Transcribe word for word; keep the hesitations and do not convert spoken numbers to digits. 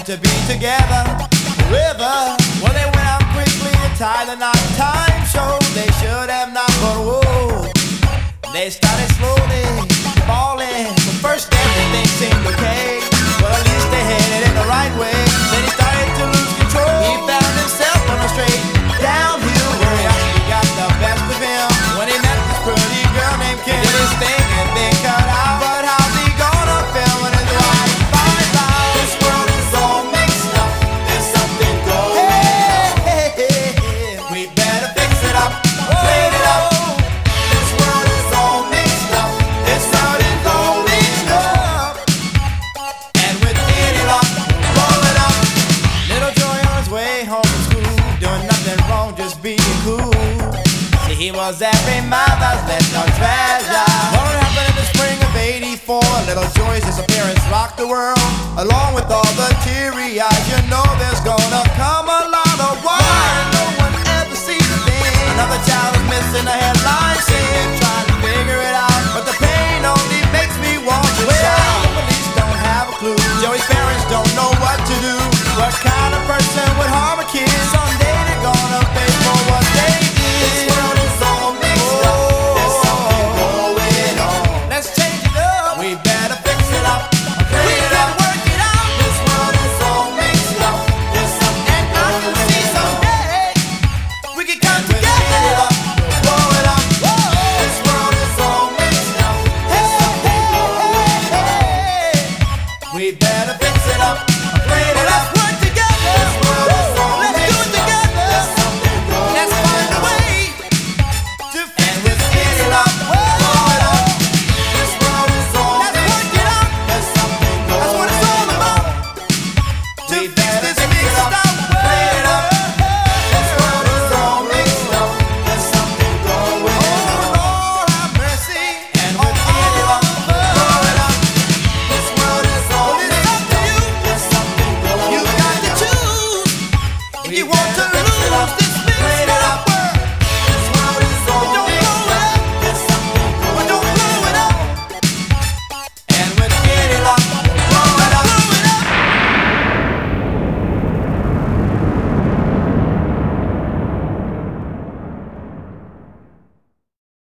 wanting to be together. River, well they went out quickly to tie the knot. Time showed they should have not, but whoa, they started slowly falling. But first everything seemed okay. Well at least they headed in the right way. Then he started to lose control. He found himself on a straight downhill where he actually got the best of him. When he met this pretty girl named Kim, he did his thing and then cut out. But how's he gonna feel when his wife finds out? This world is all mixed up. There's something going on. Hey, hey, hey, we better fix it up, clean it up. This world is all mixed up. There's something going up. And with any luck, roll it up. Little Joey on his way home from school, doing nothing wrong, just being cool. See, he was every mother's little treasure. What happened in the spring of eighty-four? Little Joey's disappearance rocked the world. Along with all the teary eyes, you know there's gonna come a lot of why no one ever sees a thing. Another child is missing a headline scene, trying to figure it out, but the pain only makes me want to shout. The police don't have a clue. Joey's parents don't know what to do. What kind